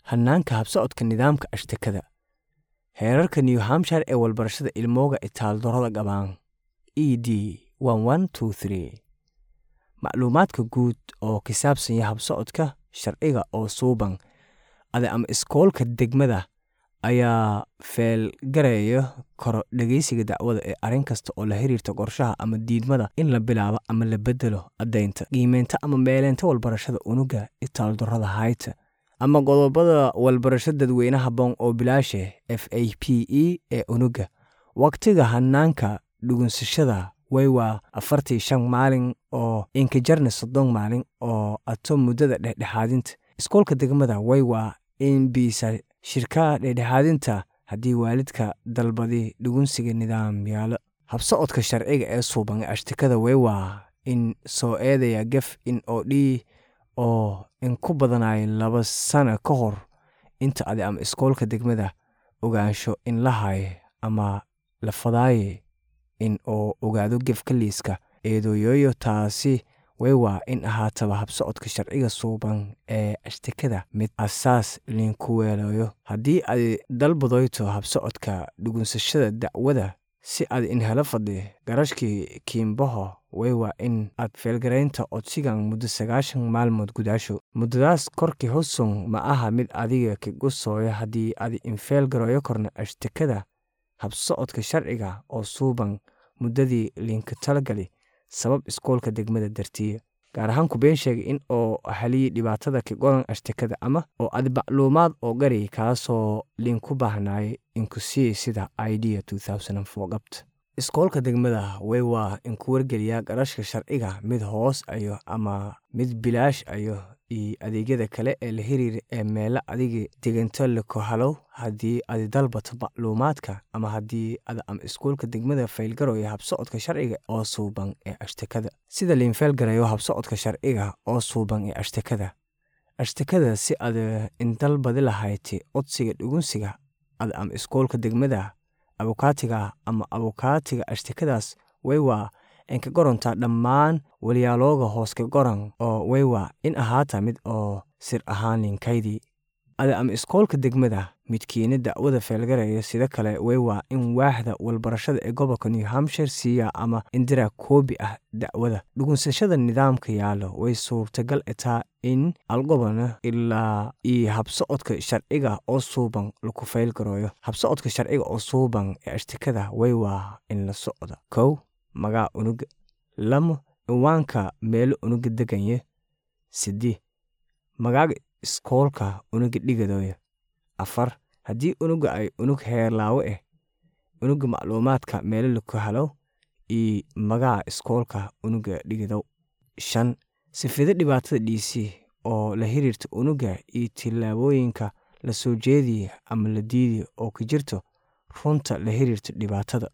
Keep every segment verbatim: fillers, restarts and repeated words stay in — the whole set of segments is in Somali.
hanaanka habsocodka nidaamka ashtakada heerarka New Hampshire ee walbarashada ilmooga itaal dorada gabaan E D one one two three macluumaadka guud oo ka saabsan yahay habsocodka sharciga oo suuban ade ama iskoolka degmada ayaa feel gareeyo koro dhageysiga dacwada ee arin kasta oo la xiriirto qorshaha ama diidmada in la bilaabo ama la bedelo adeynta qiimeynta ama meeleynta walbarashada unuga itaal dorada hayta ama qodobada walbarashada dadweynaha boon oo bilaashe F A P E ee unuga waqtiga hanaanka dhugunsashada way waa afartan iyo shan maalin oo inka jarna soddon maalin oo ato muddada dhexdhexaadinta iskoolka degmada way waa in bisa shirkada dhexdhexaadinta haddii waalidka dalbadi dhugunsiga nidaam yaalo habsocodka sharciga ee suuban ee ashtakada way waa in soo eedaya gaf in oo dhii oo in ku badanaay laba sano ka hor inta adi ama iskoolka degmada ogaansho in la hayo ama la fadaaye in oo ogaado gefka liiska eedoyoyo taasi way waa in ahaataba habsocodka sharciga suuban ee ashtakada mid asaas linku weelayo haddii ay dalbadoyto habsocodka dhugunsashada dacwada si aad in hala fadhi garashkii kiimbaho way waa in aad feelgareynta codsigan muddo sagaashan maalmood gudaasho muddadaas korkii hosun ma aha mid adiga ka gusooyo haddii aad in feelgareeyo korna ashtakada habsocodka sharciga oo suuban muddadii linka talagali sabab iskoolka degmada dartiya gaar ahaan ku been sheegay in oo xaliyay dhibaatada ka go'an ashtakada ama oo aad macluumaad oo gari kaasoo linku baahnay inku sii sida idea two thousand four qabta iskoolka degmada way waa in ku wargeliya garashka sharciga mid hoos ayo ama mid bilaash ayo iyo adeegyada kale ee la xiriir ee meela adiga deganto la ku halo haddii aad dalbato macluumaadka ama haddii aad ama iskoolka degmada faylgaroyo habsocodka sharciga oo suuban ee ashtakada sida liin faylgarayo habsocodka sharciga oo suuban ee ashtakada ashtakada si aad in dalbadi lahayti codsiga dhugunsiga aad ama iskoolka degmada abukaatiga ama abukaatiga ashtakadaas way waa in ka goronta dhammaan waliyaalooga hoos ka goran oo way waa in ahaata mid oo sir ahaan linkaydii ada ama iskoolka degmada midkiina dacwada feelgaraya sida kale way waa in waaxda walbarashada ee gobolka New Hampshire siiya ama indira koobi ah dacwada dhugunsashada nidaamka yaalo way suurtagal etaa in algobana ilaa iyo habsocodka sharciga oo suuban lagu feelgaroyo habsocodka sharciga oo suuban ee ashtakada way waa in la socda kow magaa unuga lamo iwaanka meelo unuga deganye sidii magaaga iskoolka unuga dhigadoya afar haddii unuga ay unug heerlaawo eh unuga macluumaadka meelo laku halo iyo magaa iskoolka unuga dhigadow shan sifida dhibaatada D C oo la xiriirta unuga iyo tilaabooyinka la soo jeediyo ama la diidiyo oo ka jirto runta la xiriirta dhibaatada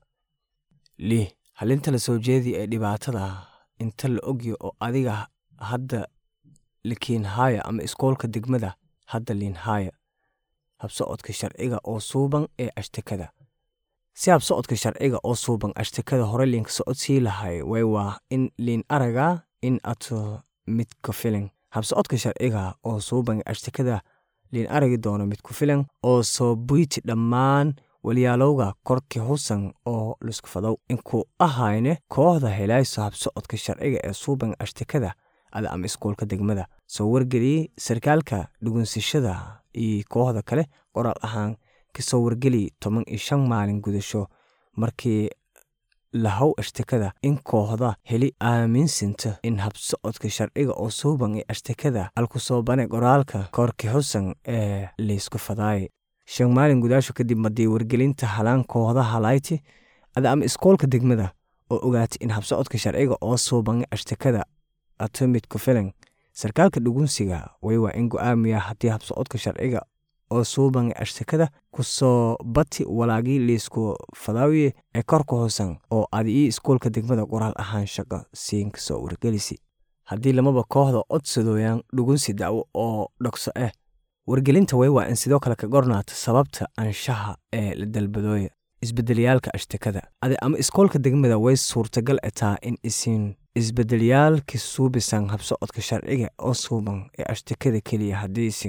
lih halinta la soo jeediyo ee dhibaatada inta la ogyo oo adiga hadda likiin haya ama iskoolka degmada hadda liin haya habsocodka sharciga oo suuban ee ashtakada si habsocodka sharciga oo suuban ashtakada hore liinka socodsii lahay way waa in liin araga in ato mid ku filan habsocodka sharciga oo suuban ashtakada liin aragi doono mid ku filan oo soo buyti dhammaan waliyaalowga korki husan oo lusku fadow inku ahayne kooxda helayso habsocodka sharciga ee suuban ashtakada ada ama iskoolka degmada soo wargeliyay sarkaalka dhugunsashada iyo kooxda kale qoraal ahaan ka soo wargeliyay toban iyo shan maalin gudasho markii lahow ashtakada in kooxda heli aaminsinta in habsocodka sharciga oo suuban ee ashtakada alku soo banay qoraalka korki husan ee liisku fadaay shan maalin gudaasho kadib madii wargelinta halaan kooxda halayti ada ama iskoolka degmada oo ogaatay in habsocodka sharciga oo suuban ashtakada atomid ku filan sarkaalka dhugunsiga way waa in go'aamiya haddii habsocodka sharciga oo suuban ashtakada ku soo bati walaagii liisku fadaawiye ee korka hoosan oo aad ii iskoolka degmada qoraal ahaan shaqo siin ka soo wargelisi haddii lamaba kooxda codsadooyaan dhugunsi dacwo oo dhaqso ah wargelinta way waa in sidoo kale ka gornaata sababta anshaha ee la dalbadooya isbedeliyaalka ashtakada ade ama iskoolka degmada way suurtagal etaa in isin isbedeliyaalka suubisan habsocodka sharciga oo suuban ee ashtakada keliya haddii isin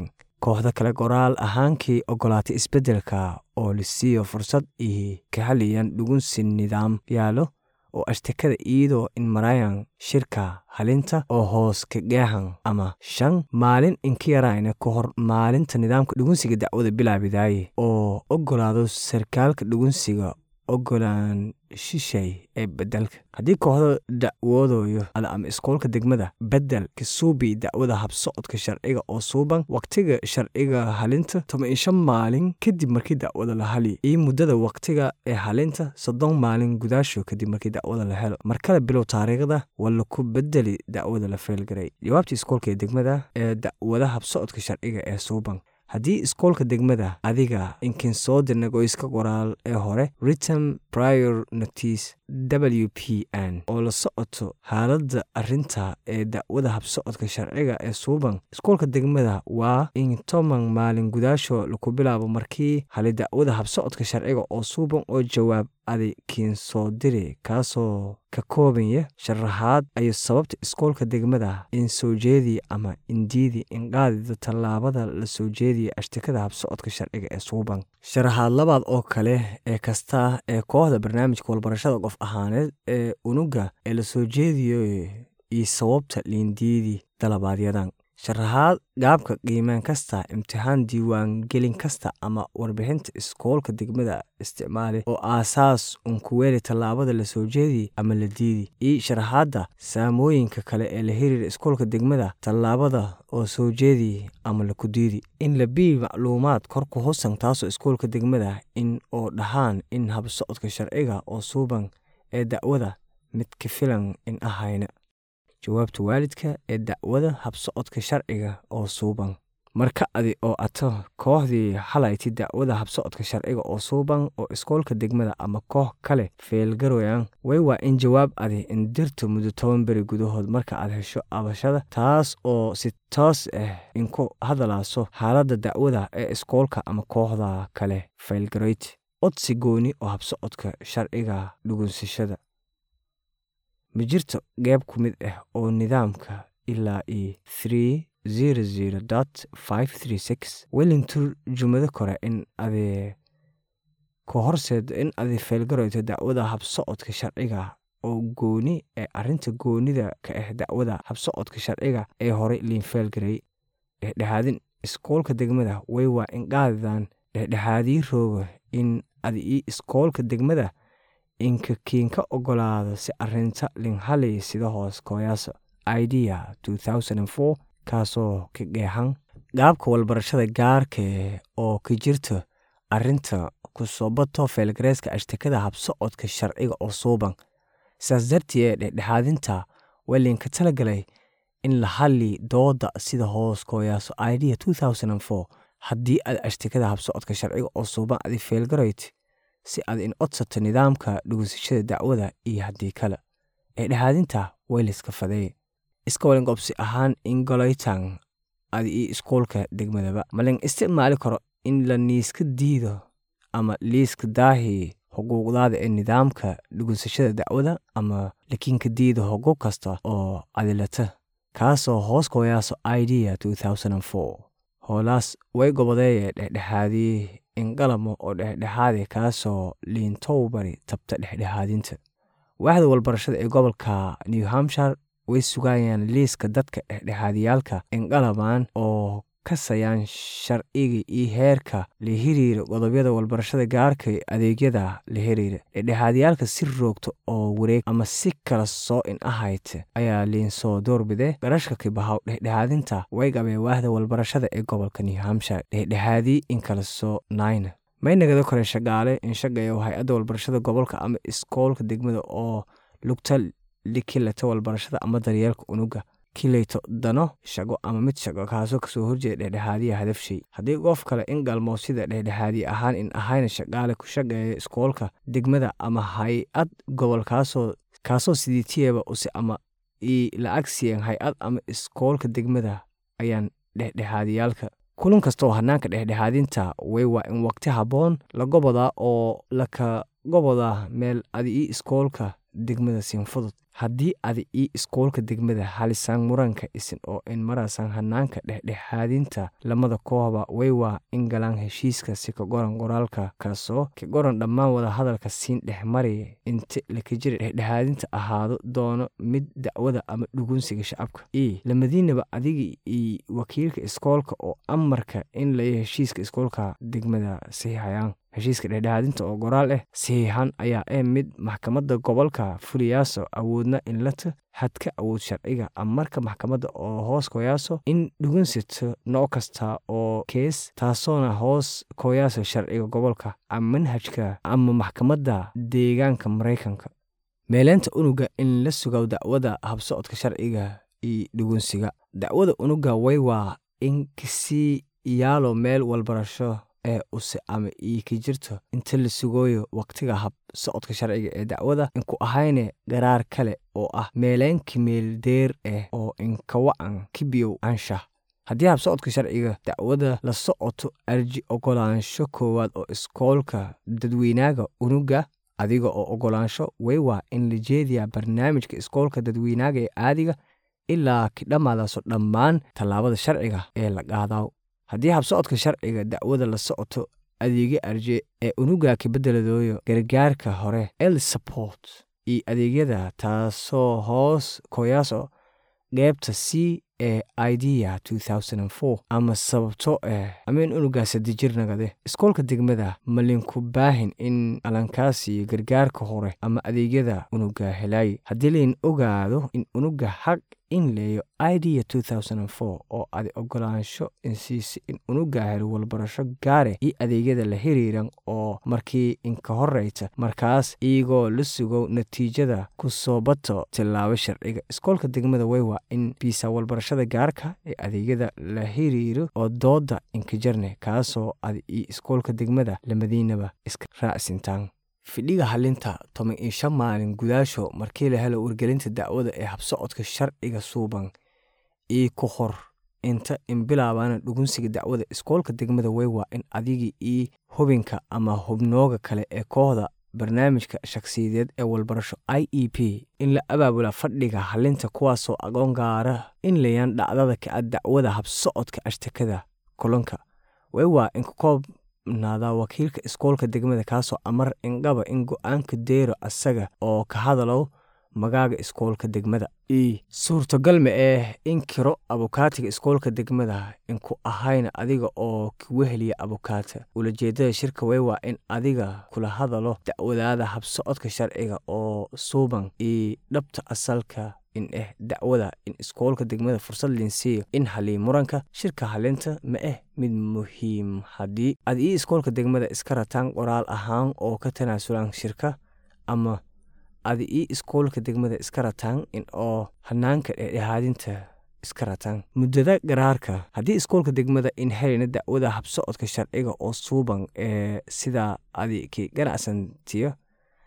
kooxda kale qoraal ahaankii ogolaatay isbeddelka oo la siiyo fursad ii ka haliyan dhugunsi nidaam yaalo oo ashtakada iyadoo in marayan shirka halinta oo hoos ka geehan ama shan maalin inka yarayna ka hor maalinta nidaamka dhugunsiga dacwada bilaabidaaye oo ogolaado sarkaalka dhugunsiga ogolaan shishay ee bedelka haddii kooxda dacwoodayo ada ama iskoolka degmada bedel kasuubi dacwada habsocodka sharciga oo suuban waqtiga sharciga halinta toban iyo shan maalin kadib markii dacwada la hali iyo muddada waqtiga ee halinta soddon maalin gudaasho kadib markii dacwada la helo markale bilow taariikhda wala ku bedeli dacwada la feelgaray jawaabtii iskoolka ee degmada ee dacwada habsocodka sharciga ee suuban haddii iskoolka degmada adiga inkin soo dirna goyska qoraal ee hore written prior notice w p n oo la socoto xaaladda arrinta ee dacwada habsocodka sharciga ee suuban iskoolka degmada waa in toban maalin gudaasho laku bilaabo markii hali dacwada habsocodka sharciga oo suuban oo jawaab adi kiin soo diri kaasoo ka koobanya sharaxaad ayo sababta iskoolka degmada in soo jeediya ama indiidi in qaadida tallaabada la soo jeediya ashtakada habsocodka sharciga ee suuban sharaxaad labaad oo kale ee kasta ee kooxda barnaamijka walbarashada qof ahaaneed ee unuga ee la soo jeediyo iyo sababta liindiidii dalabaaadyadan sharaxaad gaabka qiimaan kasta imtixaan diiwaan gelin kasta ama warbixinta iskoolka degmada isticmaali oo aasaas un ku weeli tallaabada la soo jeediy ama la diidi iyo sharaxaadda saamooyinka kale ee la xiriira iskoolka degmada tallaabada oo soo jeediy ama laku diidi in la bii macluumaad kor ku husan taasoo iskoolka degmada in oo dhahaan in habsocodka sharciga oo suuban ee dacwada mid ka filan in ahayna jawaabta waalidka ee dacwada habsocodka sharciga oo suuban marka adi oo ato kooxdii xalayti dacwada habsocodka sharciga oo suuban oo iskoolka degmada ama koox kale feelgaroyan way waa in jawaab adi indirto muddo toban beri gudahood marka aad hesho abashada taas oo si toos ah inku hadalaaso xaaladda dacwada ee iskoolka ama kooxda kale feelgaroyti codsi gooni oo habsocodka sharciga dhugunsashada ma jirto geeb ku mid ah oo nidaamka ilaa iyo three zero zero dot five three six wellington jumlado kore in adi ka horseedo in adi feelgaroyto dacwada habsocodka sharciga oo gooni ee arrinta goonida ka ah dacwada habsocodka sharciga ee horey liin feelgaray dhexdhexaadin iskoolka degmada way waa in qaadidan dhexdhexaadii rooga in adi iyo iskoolka degmada inka kiinka ogolaado si arrinta linhalay sida hoos kooyaasa idea two thousand four kaasoo ka geexan gaabka walbarashada gaarka oo ka jirto arrinta ku soo bato feelgareeska ashtakada habsocodka sharciga oo suuban saas dartii dhexdhexaadinta waa liinka talagalay in la hali dooda sida hoos kooyaaso idea two thousand four haddii aad ashtakada habsocodka sharciga oo suuban adi feelgaroyd si aad in codsato nidaamka dhugunsashada dacwada iyo haddii kale ee dhexaadinta wayliska fadeeye iska walin qobsi ahaan in goloytan adi iyo iskoolka degmadaba malin isticmaali karo in la niiska diido ama liiska daahi xuquuqdaada ee nidaamka dhugunsashada dacwada ama lakiinka diida xuquuq kasta oo adilata kaasoo hoos kooyaaso idea two thousand four hoolaas way gobodeeye dhexdhexaadii inqalamo oo dhexdhexaadi kaasoo liintowbari tabta dhexdhexaadinta waaxda walbarashada ee gobolka new hampshire way sugayaan liiska dadka dhexdhexaadiyaalka inqalamaan oo kasayaan sharciga iyo heerka la xiriira qodobyada walbarashada gaarka adeegyada la xiriira dhexdhexaadiyaalka si roogto oo wareeg ama si kala soo in ahayte ayaa liin soo doorbide garashka kibahaw dhexdhexaadinta way qabee waahda walbarashada ee gobolka new hampshire dhexdhexaadii in kala soo nayna may nagada kore shaqaale in shaqeeyo hay-adda walbarashada gobolka ama iskoolka degmada oo lugta likilata walbarashada ama daryeelka unuga kilayto dano shago ama mid shago kaasoo kasoo horjeeda dhexdhexaadiya hadafshay haddii qof kale in galmo sida dhexdhexaadiye ahaan in ahayna shaqaale ku shaqeeya iskoolka degmada ama hay-ad gobol kaasoo kaasoo sidiitiyaba use ama ii lacag siiyan hay-ad ama iskoolka degmada ayaan dhexdhexaadiyaalka kulun kasta oo hanaanka dhexdhexaadinta way waa in waqti habboon la gobodaa oo laka gobodaa meel adi ii iskoolka degmada siin fudud haddii adi ii iskoolka degmada halisaan muranka isin oo in maraasan hanaanka dhexdhexaadinta lamada kooxba way waa in galaan heshiiska si ka goran qoraalka kaasoo ka goran dhammaan wada hadalka siin dhexmari inta laka jira dhexdhexaadinta ahaado doono mid dacwada ama dhugunsiga shacabka e lamadiinaba adiga iyo wakiilka iskoolka oo amarka in la heshiiska iskoolka degmada saxiixayaan heshiiska dhexdhexaadinta oo qoraal ah saxiixan ayaa ee mid maxkamadda gobolka fuliyaaso awoodna in la xadka awood sharciga amarka maxkamadda oo hoos koyaaso in dhugunsito nooc kasta oo kees taasoona hoos koyaaso sharciga gobolka ama manhajka ama maxkamadda deegaanka Mareykanka meeleenta unuga in la sugaw dacwada habsocodka sharciga iyo dhugunsiga dacwada unuga way waa in kasi yaalo meel walbarasho ee use ama ii ka jirto inta la sugooyo waqtiga hab socodka sharciga ee dacwada inku ahayne garaar kale oo ah meeleenka meel deer ah oo inka wacan kibiyow anshax haddii hab socodka sharciga dacwada la socoto arji ogolaansho koowaad oo iskoolka dadweynaaga unuga adiga oo ogolaansho way waa in la jeediyaa barnaamijka iskoolka dadweynaaga ee caadiga ilaa ka dhammaadaaso dhammaan tallaabada sharciga ee la qaadaw haddii habsocodka sharciga dacwada la socoto adeegyo arje ee unuga ka beddeladooyo gargaarka hore el support iyo adeegyada taasoo hoos koyaaso qeybta c ee idea two thousand four ama sababto eh ama in unuga saddex jir nagade iskoolka degmada malinku baahin in alankaasi gargaarka hore ama adeegyada unuga helay haddii lain ogaado in unuga xaq in leeyo idea two thousand four oo adi ogolaansho in siisi in unuga helo walbarasho gaare iyo adeegyada la xiriiran oo markii inka horeyta markaas iyagoo la sugo natiijada ku soo bato tilaabo sharciga iskoolka degmada way waa in biisa walbarashada gaarka ee adeegyada la xiriiro oo dooda inka jarne kaasoo adi iyo iskoolka degmada lamadiinaba iska raacsintaan fidhiga halinta toban iyo shan maalin gudaasho markii la helo wargelinta dacwada ee habsocodka sharciga suuban iyo ku hor inta in bilaabana dhugunsiga dacwada iskoolka degmada way waa in adigi iyo hubinka ama hubnooga kale ee kooxda barnaamijka shakhsiyadeed ee walbarasho i e p in la abaabula fadhiga halinta kuwaasoo aqoon gaara in layaan dhacdada kacad dacwada habsocodka ashtakada kulanka way waa in koob naada wakiilka iskoolka degmada kaasoo amar inqaba in go-aanka deero asaga oo ka hadalow magaaga iskoolka degmada e suurtagalma eh in kiro abukaatiga iskoolka degmada inku ahayna adiga oo kuweheliya abukaata ulajeedada shirka way waa in adiga kula hadalo dacwadaada habsocodka sharciga oo suuban iyo dhabta asalka in eh dacwada in iskoolka degmada fursad linsiiyo in halii muranka shirka halinta ma eh mid muhiim haddii ad ii iskoolka degmada iska rataan qoraal ahaan oo ka tanaasulaan shirka ama adi ii iskoolka degmada iska rataan in oo hanaanka dhexdhexaadinta iska rataan muddada garaarka haddii iskoolka degmada in helina dacwada habsocodka sharciga oo suuban ee sidaa adi ki ganacsantiyo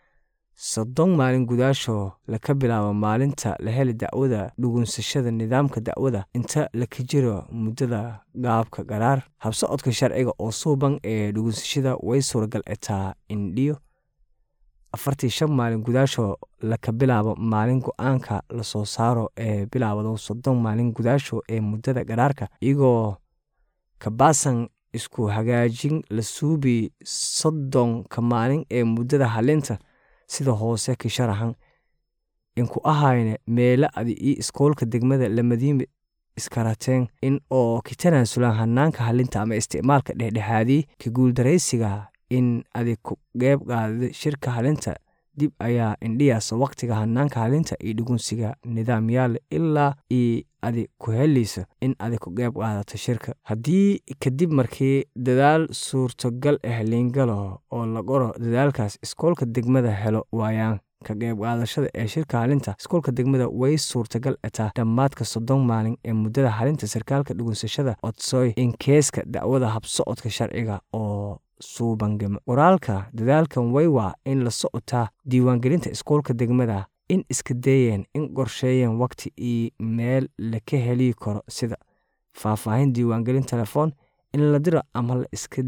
soddon maalin gudaasho laka bilaabo maalinta la heli dacwada dhugunsashada nidaamka dacwada inta laka jiro muddada gaabka garaar habsocodka sharciga oo suuban ee dhugunsashada way suuragal etaa indhiyo afartii shan maalin gudaasho laka bilaabo maalin go-aanka la soo saaro ee bilaabado soddon maalin gudaasho ee muddada garaarka iyagoo kabaasan isku hagaajin la suubi soddonka maalin ee muddada halinta sida hoose ka sharaxan inku ahayne meela adi ii iskoolka degmada lamadiinba iska rateen in oo ka tanaasulaan hanaanka halinta ama isticmaalka dhexdhexaadii ka guuldaraysiga in adi ku qeyb qaadada shirka halinta dib ayaa indhiyaasa waqtiga hanaanka halinta iyo dhugunsiga nidaamyaal ilaa iyo adi ku helayso in adi ku qeyb qaadato shirka haddii kadib markii dadaal suurtogal ah liingalo oo la qoro dadaalkaas iskoolka degmada helo waayaan ka qeyb qaadashada ee shirka halinta iskoolka degmada way suurtagal etaa dhammaadka soddon maalin ee muddada halinta sarkaalka dhugunsashada codsoy in keeska dacwada habsocodka sharciga oo suubangama qoraalka dadaalkan way waa in la socotaa diiwaangelinta iskoolka degmada in iska dayeen in qorsheeyeen waqti iyo meel laka heli karo sida faahfaahin diiwaangelin telefoon in la diro ama la iska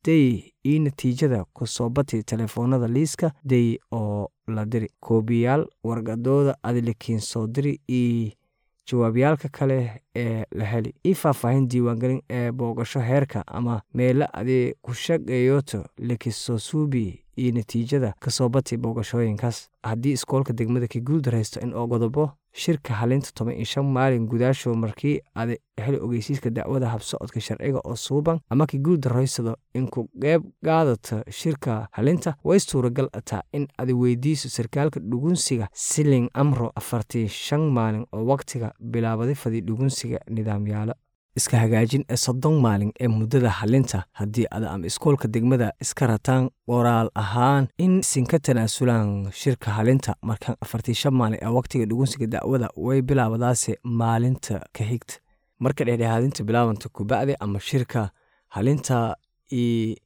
day iyo natiijada ku soo batay telefoonada liiska day oo la diri koobiyaal warqadooda adilikiin soo diri iyo jawaabyaalka kale ee la heli ii faahfaahin diiwaangelin ee booqasho heerka ama meela adii ku shaqeeyoto likisoo suubi iyo natiijada ka soo batay booqashooyinkaas haddii iskoolka degmada ka guul daraysto in oo godobo shirka halinta toban iyo shan maalin gudaasho markii aad heli ogeysiiska dacwada habsocodka sharciga oo suuban ama ka guul daraysado in ku qeyb qaadato shirka halinta way suuragal ataa in aad weydiiso sarkaalka dhugunsiga silin amro afartii shan maalin oo waqtiga bilaabaday fadhi dhugunsiga nidaamyaalo iska hagaajin ee soddon maalin ee muddada halinta haddii ada ama iskoolka degmada iska rataan qoraal ahaan in sinka tanaasulaan shirka halinta markaan afartii shan maalin ee waqtiga dhugunsiga dacwada way bilaabadaase maalinta ka xigta marka dhexdhexaadinta bilaabanta kubacdi ama shirka halinta ii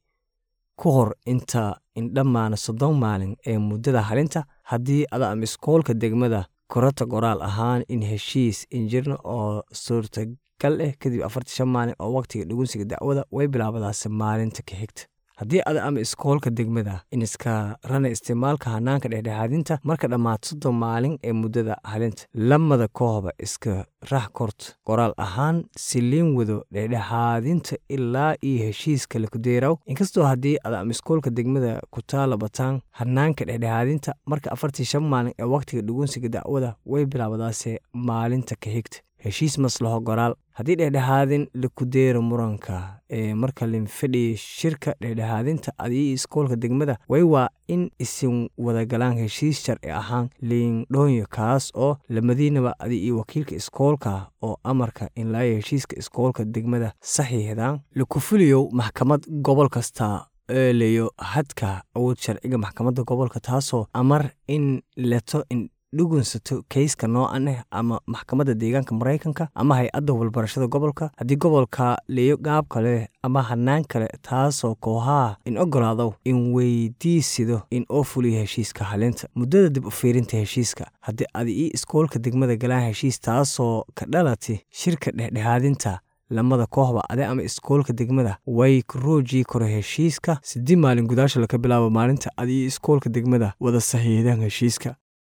ku hor inta in dhammaana soddon maalin ee muddada halinta haddii ada ama iskoolka degmada korata qoraal ahaan in heshiis injirna oo suurta gal eh kadib afartii shan maalin oo waqtiga dhugunsiga dacwada way bilaabadaase maalinta ka xigta haddii ada ama iskoolka degmada in iska rana isticmaalka hanaanka dhexdhexaadinta marka dhammaad soddon maalin ee muddada halinta lamada kooxba iska rax korto qoraal ahaan siliin wado dhexdhexaadinta ilaa iyo heshiiska la kudeeraw inkastoo haddii ada ama iskoolka degmada ku taala bataan hanaanka dhexdhexaadinta marka afartii shan maalin ee waqtiga dhugunsiga dacwada way bilaabadaase maalinta ka xigta heshiis maslaho qoraal haddii dhexdhexaadin la kudeero muranka ee marka linfadhi shirka dhexdhexaadinta adii iskoolka degmada way waa in isin wadagalaan heshiis sharci ahaan liindhoonyo kaas oo lamadiinaba adi iyo wakiilka iskoolka oo amarka in laaya heshiiska iskoolka degmada saxiixdaan laku fuliyo maxkamad gobol kasta eeleyo hadka awood sharciga maxkamadda gobolka taasoo amar in leto in dhugunsato kayska noocan ah ama maxkamadda deegaanka maraykanka ama hay-adda walbarashada gobolka haddii gobolka leeyo qaab kale ama hanaan kale taasoo kooxaha in ogolaado in weydiisido in oo fuliyo heshiiska halinta muddada dib u fiirinta heshiiska haddii adi ii iskoolka degmada galaan heshiis taasoo ka dhalati shirka dhexdhexaadinta lamada kooxba ade ama iskoolka degmada way kuroojii koro heshiiska sidii maalin gudaasha laka bilaabo maalinta adii iskoolka degmada wada saxiixdaan heshiiska